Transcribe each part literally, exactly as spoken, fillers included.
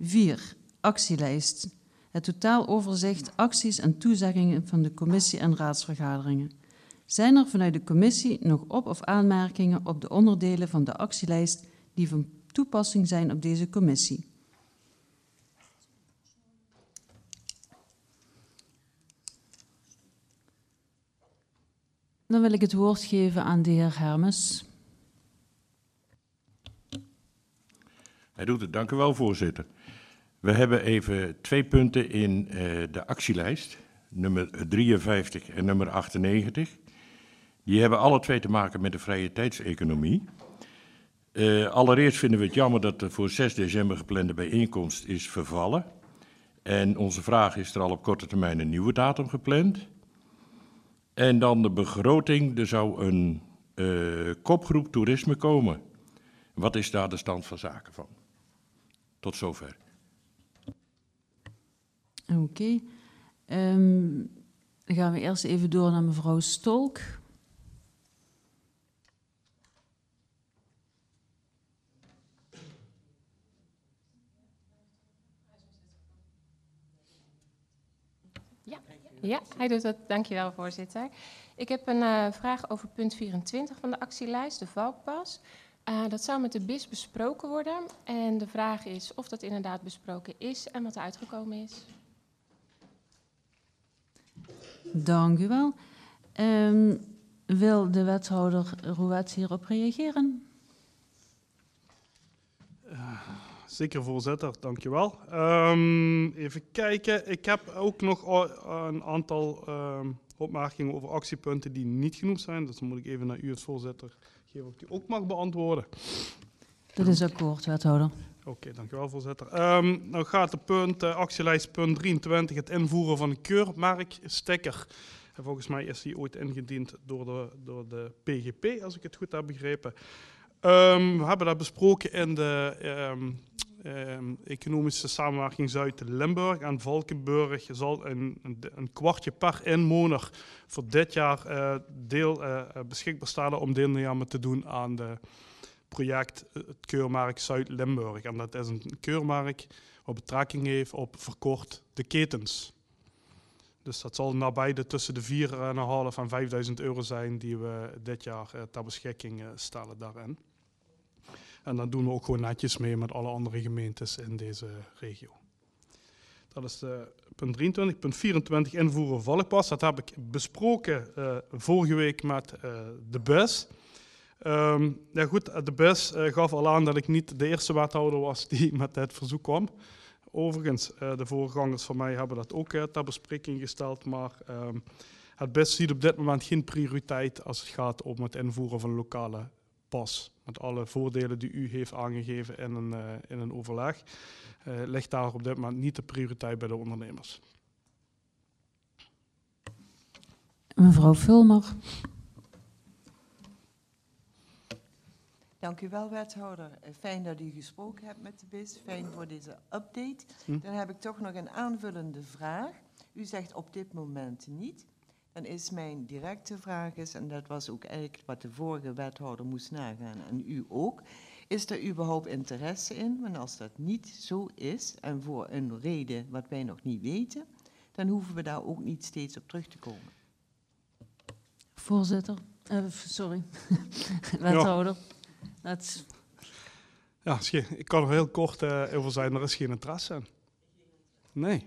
vier. Actielijst. Het totaaloverzicht acties en toezeggingen van de commissie- en raadsvergaderingen. Zijn er vanuit de commissie nog op- of aanmerkingen op de onderdelen van de actielijst die van toepassing zijn op deze commissie? Dan wil ik het woord geven aan de heer Hermes. Hij doet het, dank u wel, voorzitter. We hebben even twee punten in uh, de actielijst, nummer drieënvijftig en nummer achtennegentig. Die hebben alle twee te maken met de vrije tijdseconomie. Uh, allereerst vinden we het jammer dat de voor zes december geplande bijeenkomst is vervallen. En onze vraag is er al op korte termijn een nieuwe datum gepland. En dan de begroting, er zou een uh, kopgroep toerisme komen. Wat is daar de stand van zaken van? Tot zover. Oké. Okay. Um, dan gaan we eerst even door naar mevrouw Stolk. Ja, ja, hij doet dat. Dankjewel, voorzitter. Ik heb een uh, vraag over punt vierentwintig van de actielijst, de Valkpas. Uh, dat zou met de B I S besproken worden. En de vraag is of dat inderdaad besproken is en wat er uitgekomen is. Dank u wel. Um, wil de wethouder Rouwets hierop reageren? Uh, zeker, voorzitter. Dank je wel. Um, even kijken. Ik heb ook nog een aantal um, opmerkingen over actiepunten die niet genoemd zijn. Dus dan moet ik even naar u als voorzitter geven of ik die ook mag beantwoorden. Dat is akkoord, wethouder. Oké, okay, dankjewel, voorzitter. Um, nou gaat de punt, uh, actielijst punt drieëntwintig, het invoeren van een keurmerksticker. En volgens mij is die ooit ingediend door de, door de P G P, als ik het goed heb begrepen. Um, we hebben dat besproken in de um, um, economische samenwerking Zuid-Limburg. En Valkenburg zal een, een, een kwartje per inwoner voor dit jaar uh, deel uh, beschikbaar stellen om deelname te doen aan de project het keurmerk Zuid-Limburg. En dat is een keurmerk wat betrekking heeft op verkort de ketens. Dus dat zal nabij de tussen de vier komma vijf en vijfduizend euro zijn die we dit jaar uh, ter beschikking uh, stellen daarin. En dan doen we ook gewoon netjes mee met alle andere gemeentes in deze regio. Dat is uh, punt drieëntwintig. Punt vierentwintig, invoeren Valkpas. Dat heb ik besproken uh, vorige week met uh, de B I S. Um, ja goed, de B I S uh, gaf al aan dat ik niet de eerste wethouder was die met dit verzoek kwam. Overigens, uh, de voorgangers van mij hebben dat ook uh, ter bespreking gesteld, maar um, het B I S ziet op dit moment geen prioriteit als het gaat om het invoeren van een lokale pas. Met alle voordelen die u heeft aangegeven in een, uh, in een overleg, uh, ligt daar op dit moment niet de prioriteit bij de ondernemers. Mevrouw Vulmer. Dank u wel, wethouder. Fijn dat u gesproken hebt met de B I S. Fijn voor deze update. Hm. Dan heb ik toch nog een aanvullende vraag. U zegt op dit moment niet. Dan is mijn directe vraag is, en dat was ook eigenlijk wat de vorige wethouder moest nagaan en u ook, is er überhaupt interesse in? Want als dat niet zo is en voor een reden wat wij nog niet weten, dan hoeven we daar ook niet steeds op terug te komen. Voorzitter, uh, sorry, wethouder. Ja. Ja, ik kan er heel kort uh, over zijn, er is geen interesse in. Nee.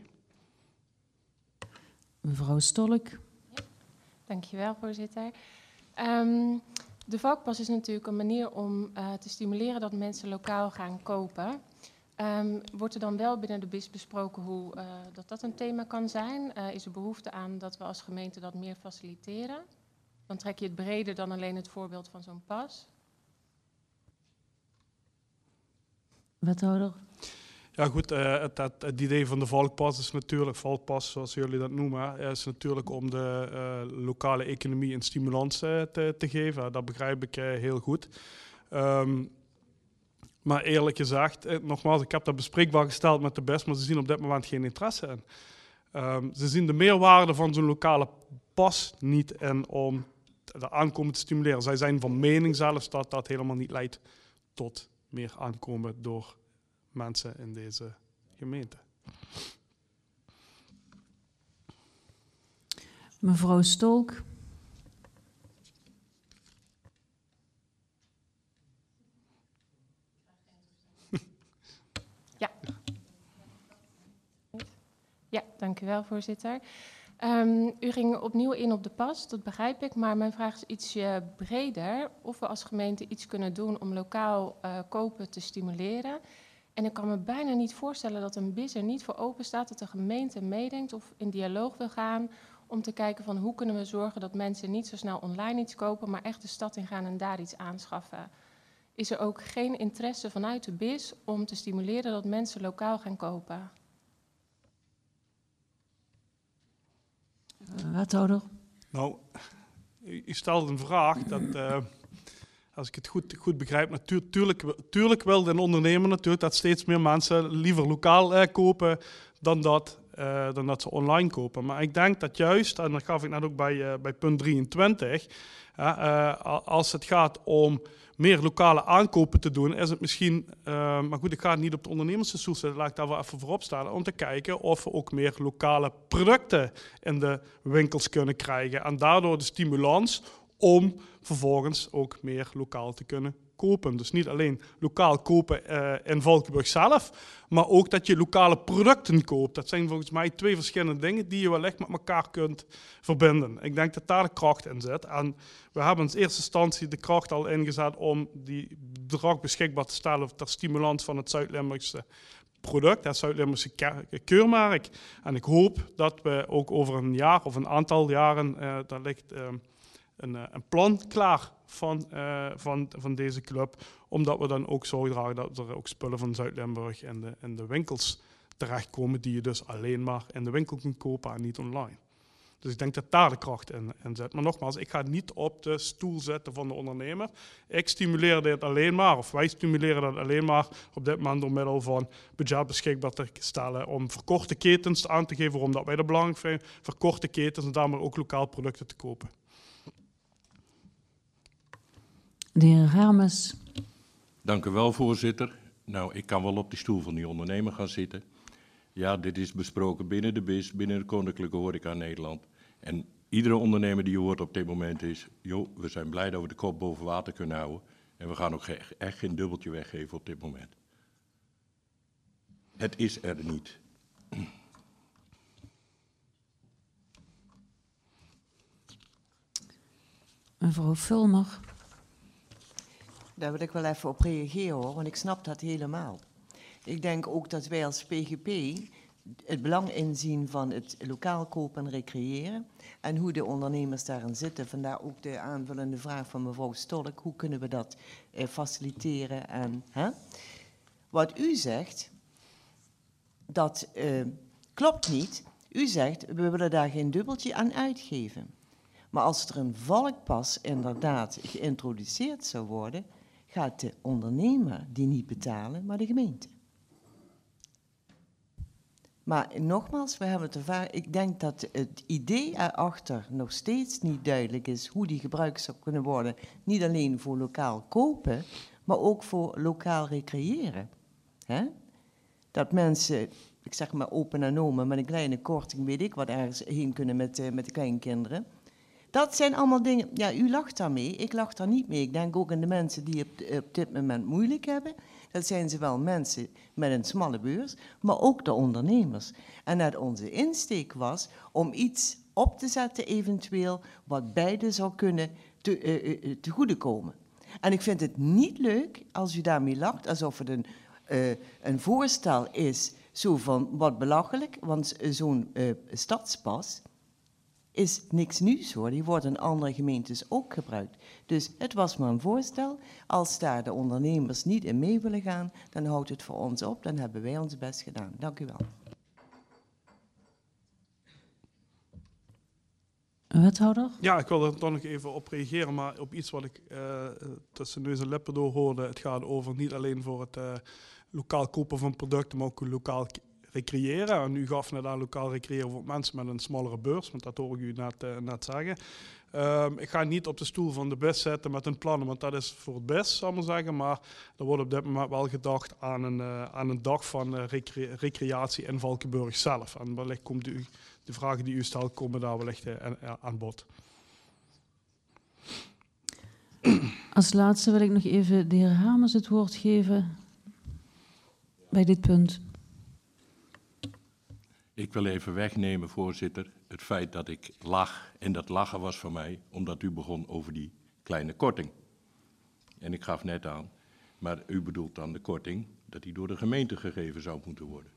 Mevrouw Stolk. Ja, dankjewel, voorzitter. Um, de Valkpas is natuurlijk een manier om uh, te stimuleren dat mensen lokaal gaan kopen. Um, wordt er dan wel binnen de B I S besproken hoe uh, dat, dat een thema kan zijn? Uh, is er behoefte aan dat we als gemeente dat meer faciliteren? Dan trek je het breder dan alleen het voorbeeld van zo'n pas. Wethouder? Ja goed, uh, het, het, het idee van de Valkpas is natuurlijk, Valkpas zoals jullie dat noemen, is natuurlijk om de uh, lokale economie een stimulans uh, te, te geven. Dat begrijp ik uh, heel goed. Um, maar eerlijk gezegd, uh, nogmaals, ik heb dat bespreekbaar gesteld met de B I S, maar ze zien op dit moment geen interesse in. Um, ze zien de meerwaarde van zo'n lokale pas niet in om de aankomen te stimuleren. Zij zijn van mening zelfs dat dat helemaal niet leidt tot meer aankomen door mensen in deze gemeente. Mevrouw Stolk. Ja. Ja, dank u wel, voorzitter. Um, u ging opnieuw in op de pas, dat begrijp ik, maar mijn vraag is ietsje breder. Of we als gemeente iets kunnen doen om lokaal uh, kopen te stimuleren. En ik kan me bijna niet voorstellen dat een B I S er niet voor open staat, dat de gemeente meedenkt of in dialoog wil gaan om te kijken van hoe kunnen we zorgen dat mensen niet zo snel online iets kopen, maar echt de stad in gaan en daar iets aanschaffen. Is er ook geen interesse vanuit de B I S om te stimuleren dat mensen lokaal gaan kopen? Wethouder. Nou, u, u stelt een vraag dat, uh, als ik het goed, goed begrijp, natuurlijk tuurlijk wil de ondernemer natuurlijk dat steeds meer mensen liever lokaal uh, kopen dan dat, uh, dan dat ze online kopen. Maar ik denk dat juist, en dat gaf ik net ook bij, uh, bij punt drieëntwintig, uh, uh, als het gaat om meer lokale aankopen te doen, is het misschien, uh, maar goed, ik ga het niet op de ondernemersstoel zetten, laat ik daar wel even voorop staan, om te kijken of we ook meer lokale producten in de winkels kunnen krijgen. En daardoor de stimulans om vervolgens ook meer lokaal te kunnen kopen. Dus niet alleen lokaal kopen uh, in Valkenburg zelf, maar ook dat je lokale producten koopt. Dat zijn volgens mij twee verschillende dingen die je wellicht met elkaar kunt verbinden. Ik denk dat daar de kracht in zit. En we hebben in eerste instantie de kracht al ingezet om die bedrag beschikbaar te stellen ter stimulans van het Zuid-Limburgse product, het Zuid-Limburgse keurmerk. En ik hoop dat we ook over een jaar of een aantal jaren, uh, daar ligt uh, een, uh, een plan klaar van, uh, van, van deze club, omdat we dan ook zorgen dragen dat er ook spullen van Zuid-Limburg in de, in de winkels terechtkomen, die je dus alleen maar in de winkel kunt kopen en niet online. Dus ik denk dat daar de kracht in, in zit. Maar nogmaals, ik ga niet op de stoel zetten van de ondernemer. Ik stimuleer dit alleen maar, of wij stimuleren dat alleen maar op dit moment door middel van budget beschikbaar te stellen om verkorte ketens aan te geven, waarom dat wij dat belangrijk vinden, verkorte ketens en daarmee ook lokaal producten te kopen. De heer Hermes. Dank u wel, voorzitter. Nou, ik kan wel op die stoel van die ondernemer gaan zitten. Ja, dit is besproken binnen de B I S, binnen de Koninklijke Horeca Nederland. En iedere ondernemer die je hoort op dit moment is, joh, we zijn blij dat we de kop boven water kunnen houden. En we gaan ook echt geen dubbeltje weggeven op dit moment. Het is er niet. Mevrouw Vulmer. Daar wil ik wel even op reageren hoor, want ik snap dat helemaal. Ik denk ook dat wij als P G P het belang inzien van het lokaal kopen en recreëren en hoe de ondernemers daarin zitten. Vandaar ook de aanvullende vraag van mevrouw Stolk, hoe kunnen we dat eh, faciliteren? En, hè? Wat u zegt, dat uh, klopt niet. U zegt, we willen daar geen dubbeltje aan uitgeven. Maar als er een valkpas inderdaad geïntroduceerd zou worden, gaat de ondernemer die niet betalen, maar de gemeente. Maar nogmaals, we hebben het ervaren. Ik denk dat het idee erachter nog steeds niet duidelijk is hoe die gebruikt zou kunnen worden. Niet alleen voor lokaal kopen, maar ook voor lokaal recreëren. Hè? Dat mensen, ik zeg maar open en oma, met een kleine korting, weet ik wat, ergens heen kunnen met, uh, met de kleinkinderen. Dat zijn allemaal dingen, ja, u lacht daarmee, ik lach daar niet mee. Ik denk ook aan de mensen die op, op dit moment moeilijk hebben. Dat zijn zowel mensen met een smalle beurs, maar ook de ondernemers. En dat onze insteek was om iets op te zetten eventueel wat beide zou kunnen te, uh, uh, te goede komen. En ik vind het niet leuk als u daarmee lacht, alsof het een, uh, een voorstel is zo van wat belachelijk, want zo'n uh, stadspas is niks nieuws hoor, die wordt in andere gemeentes ook gebruikt. Dus het was maar een voorstel. Als daar de ondernemers niet in mee willen gaan, dan houdt het voor ons op. Dan hebben wij ons best gedaan. Dank u wel. Wethouder? Ja, ik wil er toch nog even op reageren, maar op iets wat ik uh, tussen neus en lippen door hoorde. Het gaat over niet alleen voor het uh, lokaal kopen van producten, maar ook lokaal recreëren. En u gaf net aan lokaal recreëren voor mensen met een smallere beurs, want dat hoor ik u net, uh, net zeggen. Um, ik ga niet op de stoel van de B I S zetten met een plan, want dat is voor het B I S, zal ik maar zeggen. Maar er wordt op dit moment wel gedacht aan een, uh, aan een dag van uh, recre recreatie in Valkenburg zelf. En wellicht komt u, de vragen die u stelt, komen daar wellicht uh, aan bod. Als laatste wil ik nog even de heer Hamers het woord geven bij dit punt. Ik wil even wegnemen, voorzitter, het feit dat ik lach. En dat lachen was van mij, omdat u begon over die kleine korting. En ik gaf net aan, maar u bedoelt dan de korting dat die door de gemeente gegeven zou moeten worden.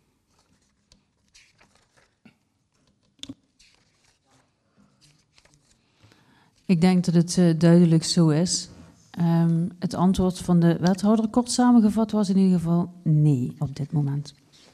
Ik denk dat het uh, duidelijk zo is. Um, het antwoord van de wethouder kort samengevat was in ieder geval nee op dit moment.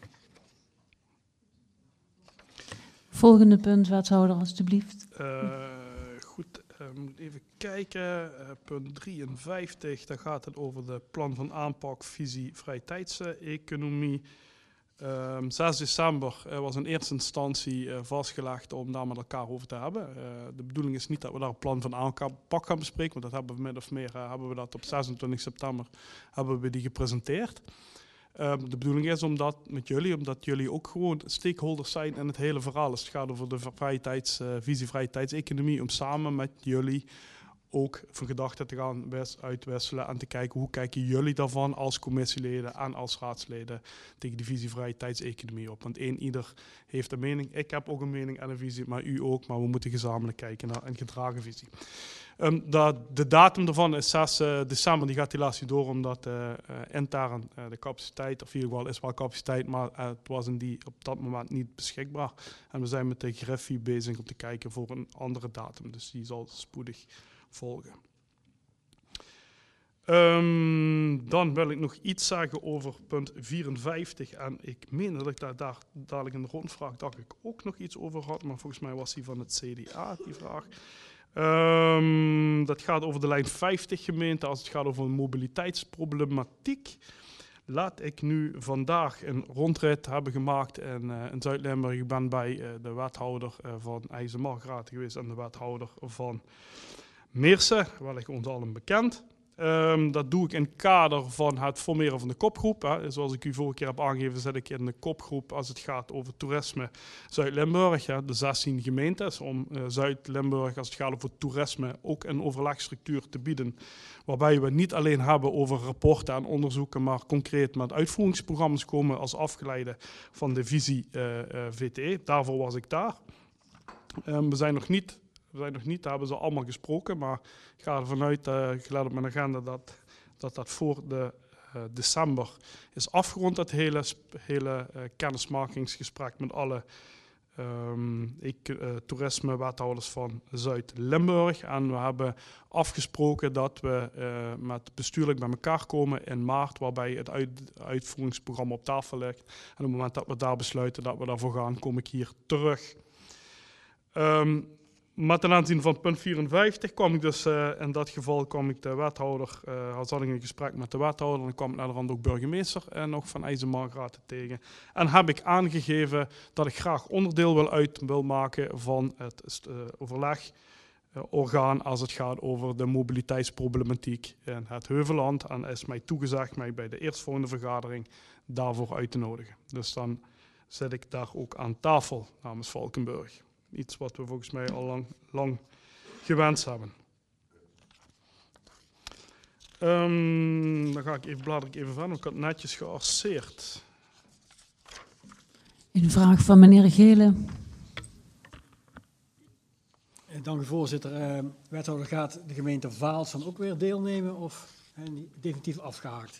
Volgende punt, wethouder, alstublieft. Uh, goed, uh, moet even kijken. Uh, punt drieënvijftig, daar gaat het over de plan van aanpak, visie, vrije tijdseconomie. Uh, zes december uh, was in eerste instantie uh, vastgelegd om daar met elkaar over te hebben. Uh, de bedoeling is niet dat we daar een plan van aanpak gaan bespreken, want dat hebben we min of meer uh, hebben we dat op zesentwintig september hebben we die gepresenteerd. Uh, de bedoeling is om dat met jullie, omdat jullie ook gewoon stakeholders zijn in het hele verhaal. Dus het gaat over de vrije tijds, uh, visie vrije tijdseconomie, om samen met jullie ook van gedachten te gaan uitwisselen en te kijken hoe kijken jullie daarvan als commissieleden en als raadsleden tegen die visie vrije tijdseconomie op. Want één ieder heeft een mening, ik heb ook een mening en een visie, maar u ook, maar we moeten gezamenlijk kijken naar een gedragen visie. Um, dat, de datum daarvan is zes december, die gaat helaas niet door, omdat uh, uh, intern uh, de capaciteit, of in ieder geval is wel capaciteit, maar uh, het was in die op dat moment niet beschikbaar. En we zijn met de Griffie bezig om te kijken voor een andere datum, dus die zal spoedig volgen. Um, dan wil ik nog iets zeggen over punt vierenvijftig. En ik meen dat ik daar, daar dadelijk in de rondvraag dacht ik ook nog iets over had, maar volgens mij was die van het C D A, die vraag. Um, dat gaat over de lijn vijftig gemeente, als het gaat over een mobiliteitsproblematiek. Laat ik nu vandaag een rondrit hebben gemaakt in, uh, in Zuid-Limburg. Ik ben bij uh, de wethouder uh, van IJsselmargraat geweest en de wethouder van Meersen, wellicht ons allen bekend. Um, dat doe ik in het kader van het formeren van de kopgroep. Hè. Zoals ik u vorige keer heb aangegeven, zit ik in de kopgroep als het gaat over toerisme Zuid-Limburg. De zestien gemeentes om uh, Zuid-Limburg als het gaat over toerisme ook een overlegstructuur te bieden. Waarbij we niet alleen hebben over rapporten en onderzoeken, maar concreet met uitvoeringsprogramma's komen als afgeleide van de visie uh, uh, V T E. Daarvoor was ik daar. Um, we zijn nog niet... We zijn nog niet, daar hebben ze allemaal gesproken, maar ik ga ervan uit, uh, gelet op mijn agenda, dat dat, dat voor de uh, december is afgerond, dat hele, hele uh, kennismakingsgesprek met alle um, ik, uh, toerisme-wethouders van Zuid-Limburg. En we hebben afgesproken dat we uh, met bestuurlijk bij elkaar komen in maart, waarbij het uit, uitvoeringsprogramma op tafel ligt. En op het moment dat we daar besluiten dat we daarvoor gaan, kom ik hier terug. Um, Maar ten aanzien van punt vierenvijftig kwam ik dus, uh, in dat geval kwam ik de wethouder, uh, had ik een gesprek met de wethouder en dan kwam ik naar de rand ook burgemeester en nog van IJsselmargraat tegen. En heb ik aangegeven dat ik graag onderdeel wil uit wil maken van het uh, overlegorgaan uh, als het gaat over de mobiliteitsproblematiek in het Heuvelland. En is mij toegezegd mij bij de eerstvolgende vergadering daarvoor uit te nodigen. Dus dan zit ik daar ook aan tafel namens Valkenburg. Iets wat we volgens mij al lang, lang gewenst hebben. Um, dan ga ik even blader ik even verder. Ik had het netjes gearseerd. Een vraag van meneer Gele. Dank u, voorzitter. Uh, wethouder, gaat de gemeente Vaals dan ook weer deelnemen of uh, definitief afgehaakt?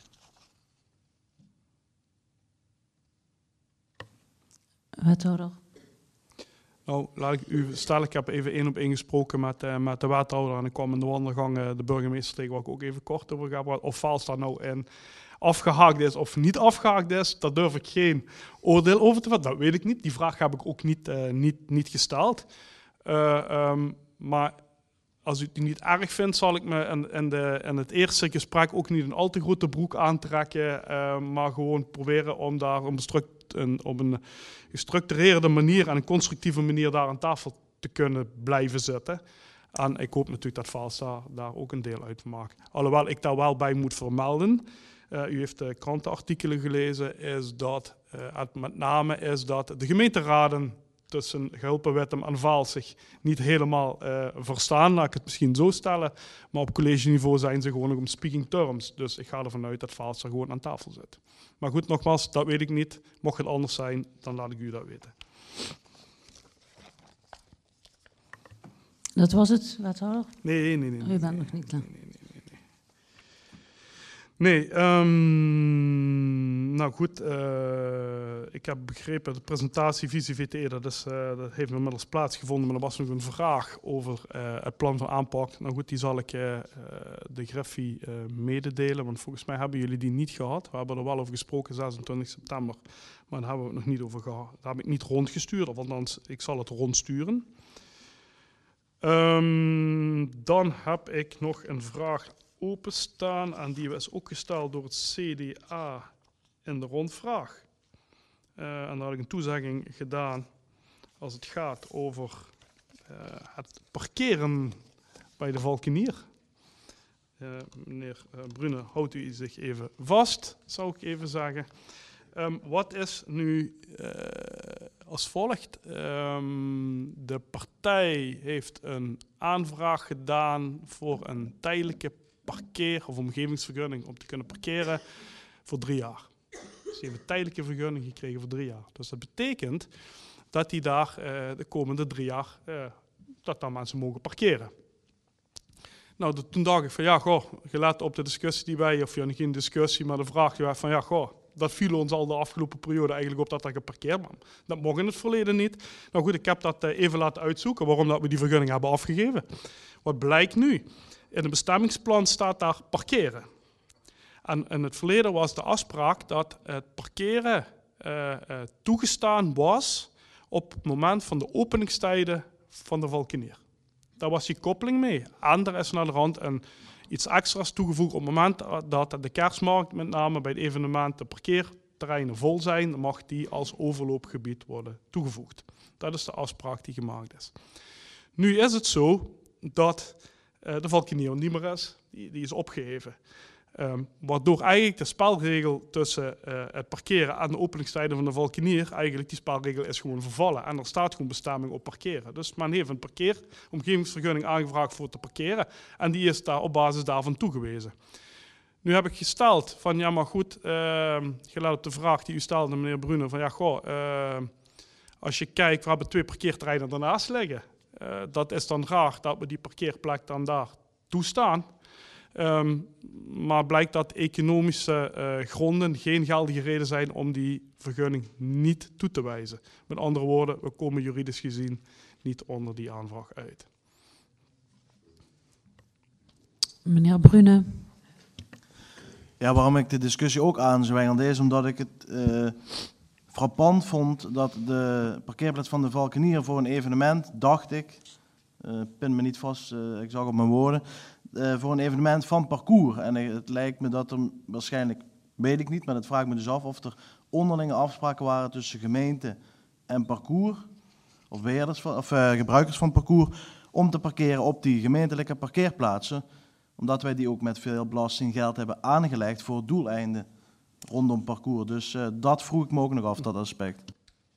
Wethouder. Nou, laat ik u stellen, ik heb even één op één gesproken met, uh, met de wethouder en ik kwam in de wandelgang uh, de burgemeester tegen waar ik ook even kort over ga. Of Vaals daar nou in afgehaakt is of niet afgehaakt is, daar durf ik geen oordeel over te vatten. Dat weet ik niet. Die vraag heb ik ook niet, uh, niet, niet gesteld. Uh, um, maar als u het niet erg vindt, zal ik me in, in, de, in het eerste gesprek ook niet een al te grote broek aantrekken, uh, maar gewoon proberen om daar op een, struct, een, op een gestructureerde manier en een constructieve manier daar aan tafel te kunnen blijven zitten. En ik hoop natuurlijk dat Valsa daar ook een deel uit maakt. Alhoewel ik daar wel bij moet vermelden, uh, u heeft de krantenartikelen gelezen, is dat uh, het met name is dat de gemeenteraden tussen Gulpen-Wettem en Vaals zich niet helemaal uh, verstaan, laat ik het misschien zo stellen. Maar op collegeniveau zijn ze gewoon nog om speaking terms. Dus ik ga ervan uit dat Vaals er gewoon aan tafel zit. Maar goed, nogmaals, dat weet ik niet. Mocht het anders zijn, dan laat ik u dat weten. Dat was het, wethouder? Nee, nee, nee. nee U bent nee, nog niet klaar. Nee, nee, nee, nee. Nee, um, nou goed, uh, ik heb begrepen de presentatie visie V T E, dat, is, uh, dat heeft inmiddels plaatsgevonden, maar er was nog een vraag over uh, het plan van aanpak. Nou goed, die zal ik uh, uh, de Greffie uh, mededelen, want volgens mij hebben jullie die niet gehad. We hebben er wel over gesproken, zesentwintig september, maar daar hebben we het nog niet over gehad. Daar heb ik niet rondgestuurd, of althans, ik zal het rondsturen. Um, dan heb ik nog een vraag openstaan en die is ook gesteld door het C D A in de rondvraag. Uh, en daar had ik een toezegging gedaan als het gaat over uh, het parkeren bij de Valkenier. Uh, meneer uh, Brune, houdt u zich even vast, zou ik even zeggen. Um, wat is nu uh, als volgt? Um, de partij heeft een aanvraag gedaan voor een tijdelijke parkeer- of omgevingsvergunning om te kunnen parkeren voor drie jaar. Dus die hebben een tijdelijke vergunning gekregen voor drie jaar. Dus dat betekent dat die daar uh, de komende drie jaar, uh, dat daar mensen mogen parkeren. Nou, de, toen dacht ik van ja, goh, gelet op de discussie die wij, of ja, geen discussie, maar de vraag die wij van ja, goh, dat viel ons al de afgelopen periode eigenlijk op dat er geparkeerd was. Dat mocht in het verleden niet. Nou goed, ik heb dat even laten uitzoeken waarom dat we die vergunning hebben afgegeven. Wat blijkt nu? In het bestemmingsplan staat daar parkeren. En in het verleden was de afspraak dat het parkeren uh, uh, toegestaan was op het moment van de openingstijden van de Valkenier. Daar was die koppeling mee. En er is naar de rand een iets extra's toegevoegd op het moment dat de kerstmarkt, met name bij het evenement, de parkeerterreinen vol zijn, dan mag die als overloopgebied worden toegevoegd. Dat is de afspraak die gemaakt is. Nu is het zo dat uh, de Valkenier niet meer is, die, die is opgeheven. Um, waardoor eigenlijk de spelregel tussen uh, het parkeren en de openingstijden van de Valkenier, eigenlijk die spelregel is gewoon vervallen. En er staat gewoon bestemming op parkeren. Dus men heeft een parkeeromgevingsvergunning aangevraagd voor te parkeren. En die is daar op basis daarvan toegewezen. Nu heb ik gesteld van, ja maar goed, uh, gelet op de vraag die u stelde, meneer Brune, van ja goh, uh, als je kijkt, we hebben twee parkeerterreinen daarnaast liggen. Uh, dat is dan raar dat we die parkeerplek dan daar toestaan. Um, maar blijkt dat economische uh, gronden geen geldige reden zijn om die vergunning niet toe te wijzen. Met andere woorden, we komen juridisch gezien niet onder die aanvraag uit. Meneer Brune. Ja, waarom ik de discussie ook aanzwengelde is omdat ik het uh, frappant vond dat de parkeerplaats van de Valkenier voor een evenement, dacht ik, uh, pin me niet vast, uh, ik zag op mijn woorden, Uh, voor een evenement van parcours. En uh, het lijkt me dat er waarschijnlijk, weet ik niet, maar dat vraag ik me dus af of er onderlinge afspraken waren tussen gemeente en parcours, of beheerders van, of uh, gebruikers van parcours, om te parkeren op die gemeentelijke parkeerplaatsen, omdat wij die ook met veel belastinggeld hebben aangelegd voor doeleinden rondom parcours. Dus uh, dat vroeg ik me ook nog af, dat aspect.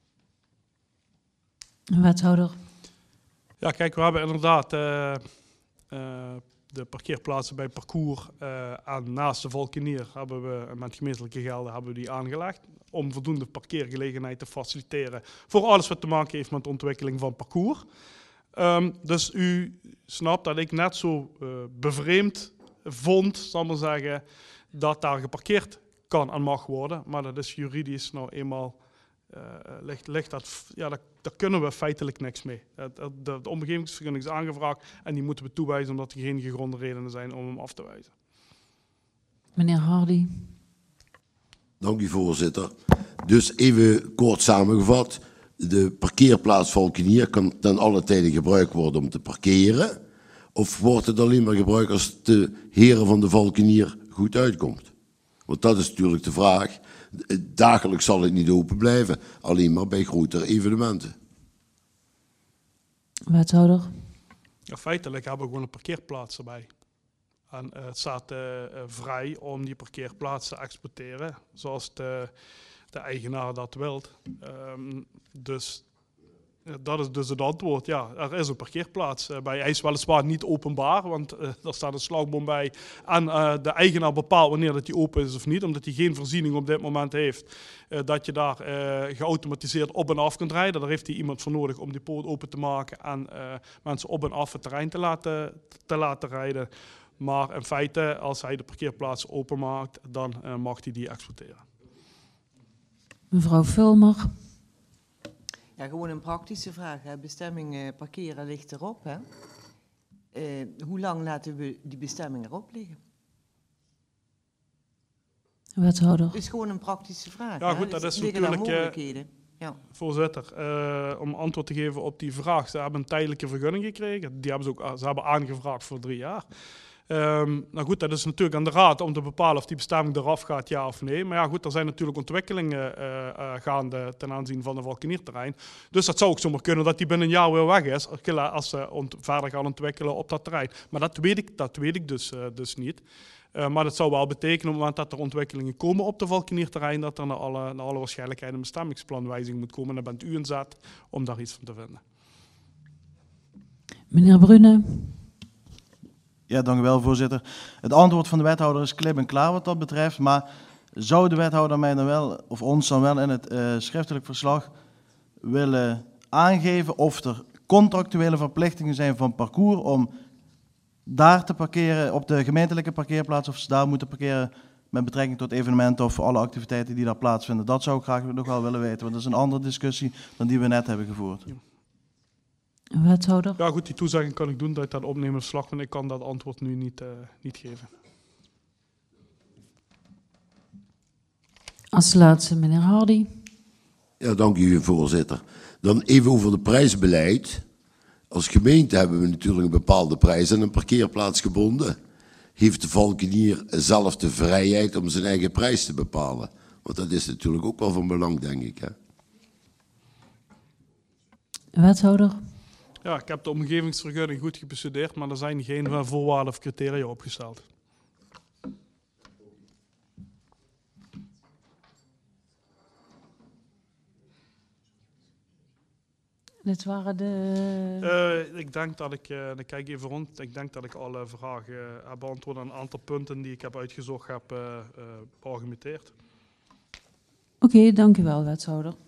Wethouder. Ja, kijk, we hebben inderdaad Uh, uh, de parkeerplaatsen bij parcours uh, aan naast de Valkenier hebben we met gemeentelijke gelden hebben we die aangelegd om voldoende parkeergelegenheid te faciliteren voor alles wat te maken heeft met de ontwikkeling van parcours. Um, dus u snapt dat ik net zo uh, bevreemd vond, zal ik maar zeggen, dat daar geparkeerd kan en mag worden, maar dat is juridisch nou eenmaal Uh, ligt, ligt dat, ja, daar, daar kunnen we feitelijk niks mee. De, de, de omgevingsvergunning is aangevraagd en die moeten we toewijzen omdat er geen gegronde redenen zijn om hem af te wijzen. Meneer Hardy. Dank u, voorzitter. Dus even kort samengevat. De parkeerplaats Valkenier kan ten alle tijde gebruikt worden om te parkeren. Of wordt het alleen maar gebruikt als de heren van de Valkenier goed uitkomt? Want dat is natuurlijk de vraag. Dagelijks zal het niet open blijven, alleen maar bij grotere evenementen. Wethouder. Ja, feitelijk hebben we gewoon een parkeerplaats erbij. En uh, het staat uh, uh, vrij om die parkeerplaats te exploiteren, zoals de, de eigenaar dat wilt. Um, dus uh, dat is dus het antwoord. Ja, er is een parkeerplaats uh, bij. Hij is weliswaar niet openbaar, want uh, er staat een slagboom bij. En uh, de eigenaar bepaalt wanneer dat die open is of niet, omdat hij geen voorziening op dit moment heeft. Uh, dat je daar uh, geautomatiseerd op en af kunt rijden. Daar heeft hij iemand voor nodig om die poort open te maken en uh, mensen op en af het terrein te laten, te laten rijden. Maar in feite, als hij de parkeerplaats openmaakt, dan uh, mag hij die exploiteren. Mevrouw Vulmer. Ja, gewoon een praktische vraag. Hè. Bestemming uh, parkeren ligt erop. Hè. Uh, hoe lang laten we die bestemming erop liggen? Wethouder. Dat is gewoon een praktische vraag. Ja, hè. goed, dat Dus is liggen er natuurlijk... mogelijkheden. Ja. Voorzitter, uh, om antwoord te geven op die vraag. Ze hebben een tijdelijke vergunning gekregen. Die hebben ze, ook, ze hebben aangevraagd voor drie jaar. Um, nou goed, dat is natuurlijk aan de raad om te bepalen of die bestemming eraf gaat, ja of nee. Maar ja goed, er zijn natuurlijk ontwikkelingen uh, uh, gaande ten aanzien van de Valkenierterrein. Dus dat zou ook zomaar kunnen dat die binnen een jaar weer weg is, als ze ont- verder gaan ontwikkelen op dat terrein. Maar dat weet ik, dat weet ik dus, uh, dus niet. Uh, maar dat zou wel betekenen op het moment dat er ontwikkelingen komen op de Valkenierterrein, dat er naar alle, naar alle waarschijnlijkheid een bestemmingsplanwijziging moet komen. En daar bent u in zet om daar iets van te vinden. Meneer Brune. Ja, dank u wel, voorzitter. Het antwoord van de wethouder is klip en klaar wat dat betreft, maar zou de wethouder mij dan wel, of ons dan wel in het uh, schriftelijk verslag willen aangeven of er contractuele verplichtingen zijn van parcours om daar te parkeren, op de gemeentelijke parkeerplaats, of ze daar moeten parkeren met betrekking tot evenementen of alle activiteiten die daar plaatsvinden. Dat zou ik graag nog wel willen weten, want dat is een andere discussie dan die we net hebben gevoerd. Ja. Wethouder. Ja goed, die toezegging kan ik doen dat ik dat opneem in het verslag, maar ik kan dat antwoord nu niet, uh, niet geven. Als laatste meneer Hardy. Ja, dank u, voorzitter. Dan even over het prijsbeleid. Als gemeente hebben we natuurlijk een bepaalde prijs aan een parkeerplaats gebonden. Heeft de Valkenier zelf de vrijheid om zijn eigen prijs te bepalen? Want dat is natuurlijk ook wel van belang, denk ik. Hè? Wethouder. Ja, ik heb de omgevingsvergunning goed bestudeerd, maar er zijn geen voorwaarden of criteria opgesteld. Dit waren de... Uh, ik denk dat ik, uh, ik kijk even rond, ik denk dat ik alle vragen uh, heb beantwoord aan een aantal punten die ik heb uitgezocht, heb uh, uh, beargumenteerd. Oké, okay, dank u wel, wethouder.